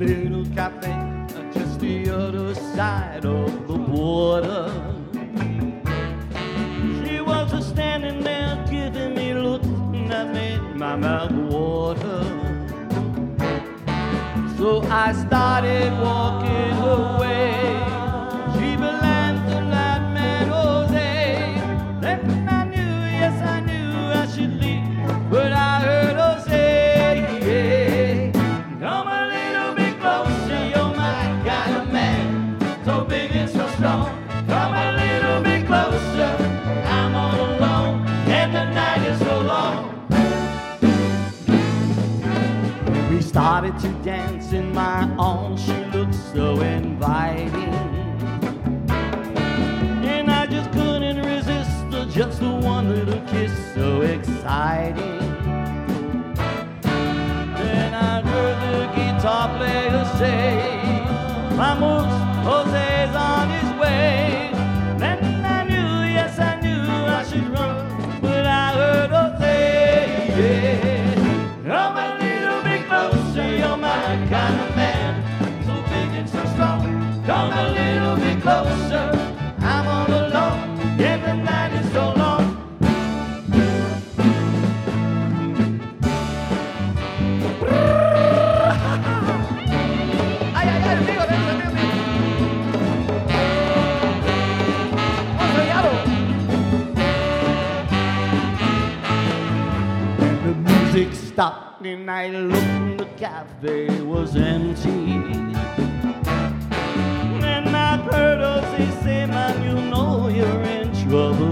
little cafe just the other side of the water. She was standing there giving me looks that made my mouth water. So I started walking away. She belonged to that man Jose. Then I knew, yes I knew I should leave, but I heard her say, come a little bit closer, you're my kind of man, so big and so strong. Come a little bit closer, I'm all alone, and the night is so long. We started to dance in my arms, she looked so inviting, and I just couldn't resist her, just the one little kiss, so exciting. Then I heard the guitar player say, vamos, Jose's on his way. Then I knew, yes I knew I should run, but I heard her say, come a little bit closer, you're my kind of man, so big and so strong. Come a little bit closer, I'm all alone, yeah, the night is so long. Ay, ay, ay, amigo, the music stopped and I looked, the cafe was empty. And I heard her say, man, you know you're in trouble.